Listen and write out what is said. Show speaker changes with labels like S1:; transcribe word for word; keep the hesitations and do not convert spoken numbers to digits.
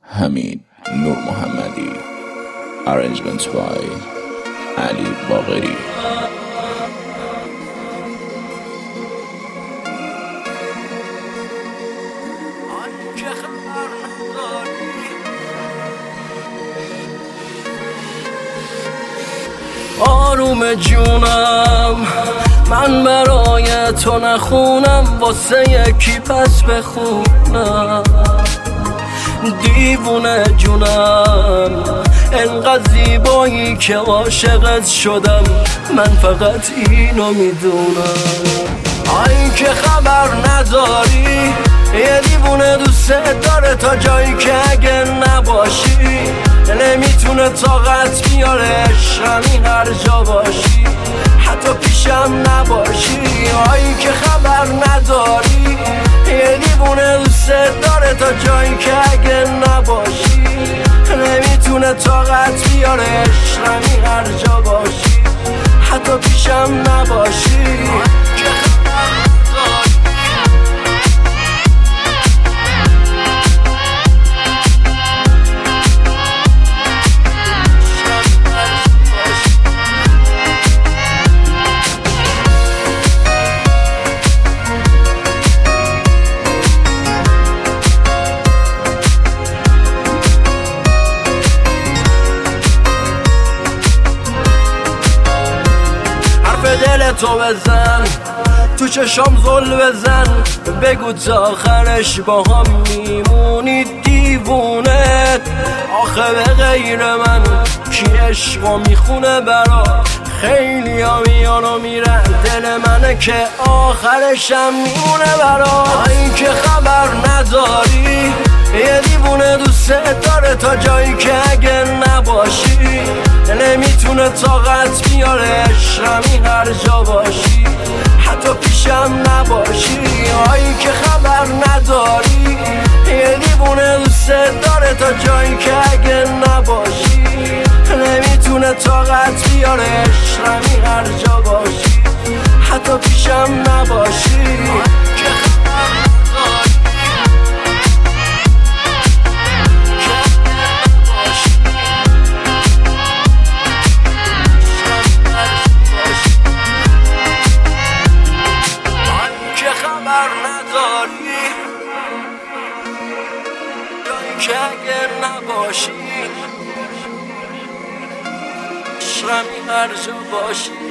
S1: حمید نور محمدی. Arrangement by علی باقری.
S2: آروم جونم، من برای تو نخونم، واسه یکی پس بخونم. دیوونه جونم، انقدر زیبایی که عاشقت شدم، من فقط اینو میدونم. آی که خبر نداری، یه دیوونه دوست داره تا جایی که اگه نباشی نمیتونه طاقت بیاره. عشقمی هر جا باشی، حتی پیشم نباشی. آی که خبر نداری، یه دیوونه دوست داره تا جایی که اگه نباشی نمیتونه طاقت بیاره. عشقمی هر جا باشی، حتی پیشم نباشی. دل تو بزن، تو چشام زل بزن، بگو تا آخرش با هم میمونی. دیوونه آخه به غیر من کی عشقا میخونه برا؟ خیلی ها میان و میرن، دل منه که آخرشم میمونه برا. این که خبر نداری، یه دیوونه دوست داره تا جایی که اگه نباشی نمیتونه طاقت بیاره. عشقمی هر جا باشی، حتی پیشم نباشی. آی که خبر نداری، یه دیوونه دوست داره تا جایی که اگه نباشی نمیتونه طاقت بیاره. عشقمی هر جا باشی، حتی پیشم نباشی. که اگر نباشی، عشقمی هر جا باشی.